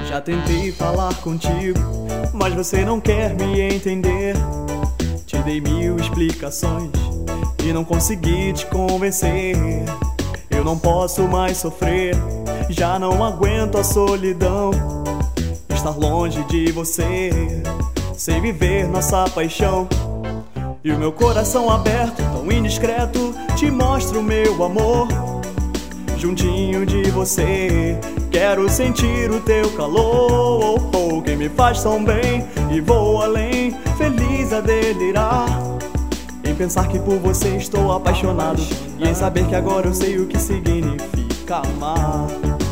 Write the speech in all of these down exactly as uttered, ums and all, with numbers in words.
Já tentei falar contigo, mas você não quer me entender. Te dei mil explicações e não consegui te convencer. Eu não posso mais sofrer, já não aguento a solidão. Estar longe de você, sem viver nossa paixão. E o meu coração aberto, tão indiscreto, te mostro o meu amor. Juntinho de você, quero sentir o teu calor, oh, oh, que me faz tão bem e vou além, feliz a delirar em pensar que por você estou apaixonado e em saber que agora eu sei o que significa amar.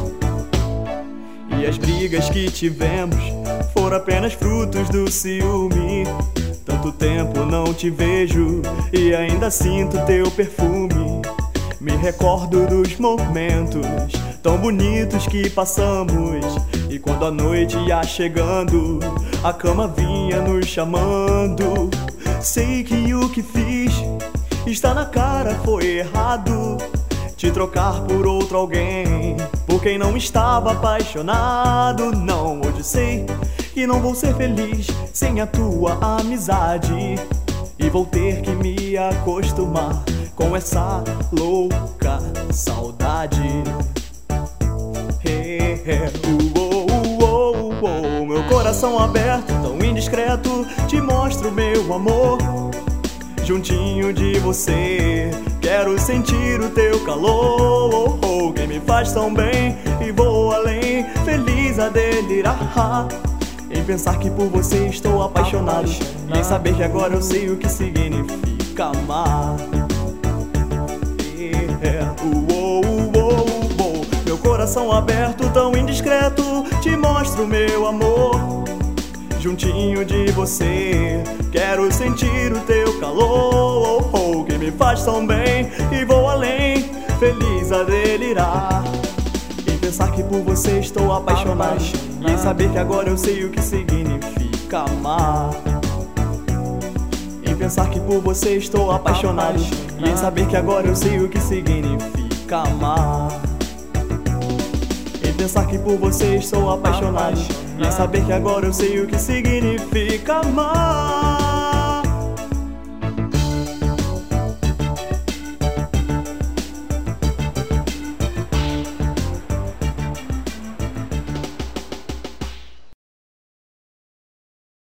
E as brigas que tivemos foram apenas frutos do ciúme. Tanto tempo não te vejo e ainda sinto teu perfume. Me recordo dos momentos tão bonitos que passamos, e quando a noite ia chegando, a cama vinha nos chamando. Sei que o que fiz está na cara, foi errado. Te trocar por outro alguém, por quem não estava apaixonado. Não, hoje sei que não vou ser feliz sem a tua amizade, e vou ter que me acostumar com essa louca saudade. Hey, hey, uh, uh, uh, uh, uh. Meu coração aberto, tão indiscreto, te mostro meu amor. Juntinho de você, quero sentir o teu calor, oh, oh, que me faz tão bem e vou além, feliz a delirar em pensar que por você estou apaixonado e em saber que agora eu sei o que significa amar. Yeah. Uh, uh, uh, uh, uh. Meu coração aberto, tão indiscreto, te mostro meu amor. Juntinho de você, quero sentir o teu calor, oh, oh, que me faz tão bem e vou além, feliz a delirar em pensar que por você estou apaixonado e em saber que agora eu sei o que significa amar. Em pensar que por você estou apaixonado e em saber que agora eu sei o que significa amar. Em pensar que por você estou apaixonado e em saber que agora eu sei o que significa amar.